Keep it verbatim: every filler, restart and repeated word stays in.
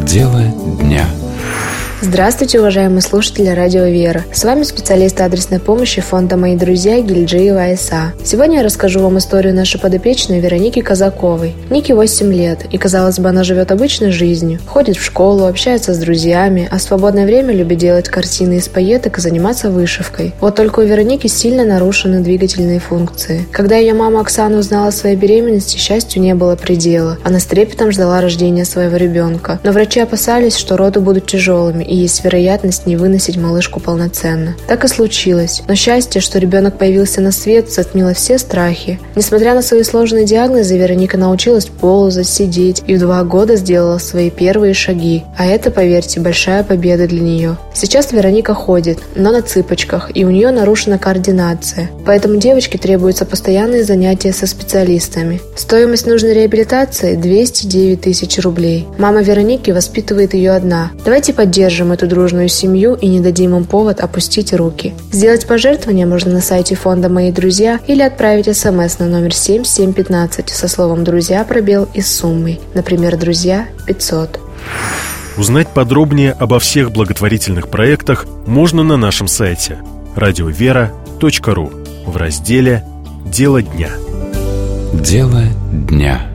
Дело дня. Здравствуйте, уважаемые слушатели Радио Вера. С вами специалист адресной помощи фонда «Мои друзья» Гильджиева Айса. Сегодня я расскажу вам историю нашей подопечной Вероники Казаковой. Нике восемь лет, и, казалось бы, она живет обычной жизнью. Ходит в школу, общается с друзьями, а в свободное время любит делать картины из пайеток и заниматься вышивкой. Вот только у Вероники сильно нарушены двигательные функции. Когда ее мама Оксана узнала о своей беременности, счастью не было предела. Она с трепетом ждала рождения своего ребенка. Но врачи опасались, что роды будут тяжелыми, и есть вероятность не выносить малышку полноценно. Так и случилось. Но счастье, что ребенок появился на свет, затмило все страхи. Несмотря на свои сложные диагнозы, Вероника научилась ползать, сидеть и в два года сделала свои первые шаги. А это, поверьте, большая победа для нее. Сейчас Вероника ходит, но на цыпочках, и у нее нарушена координация. Поэтому девочке требуются постоянные занятия со специалистами. Стоимость нужной реабилитации – двести девять тысяч рублей. Мама Вероники воспитывает ее одна. Давайте поддержим эту дружную семью и не дадим им повод опустить руки. Сделать пожертвование можно на сайте фонда «Мои друзья» или отправить смс на номер семь семь пятнадцать со словом «Друзья» пробел и с суммой. Например, «Друзья» пятьсот. Узнать подробнее обо всех благотворительных проектах можно на нашем сайте радиовера точка ру в разделе «Дело дня». Дело дня.